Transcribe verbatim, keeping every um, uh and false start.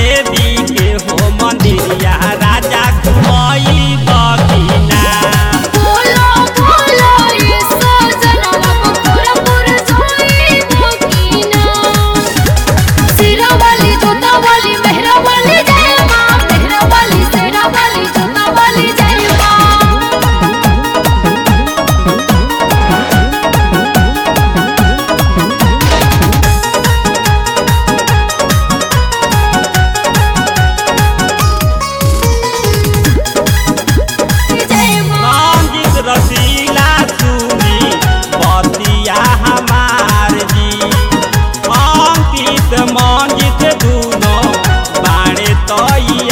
देवी के हो मंदिरिया राजा घुमई बगिना। बोलो बोलो ये सजनवा बखोरापुर जाई बगिना। सिरा वाली जोता वाली मेहरा वाली जय मां, मेहरा वाली सिरा वाली जोता वाली जय मां। रंजित रसीला सुनी बतिया हमार जी, अंकित मंजित दूनो बाड़े तई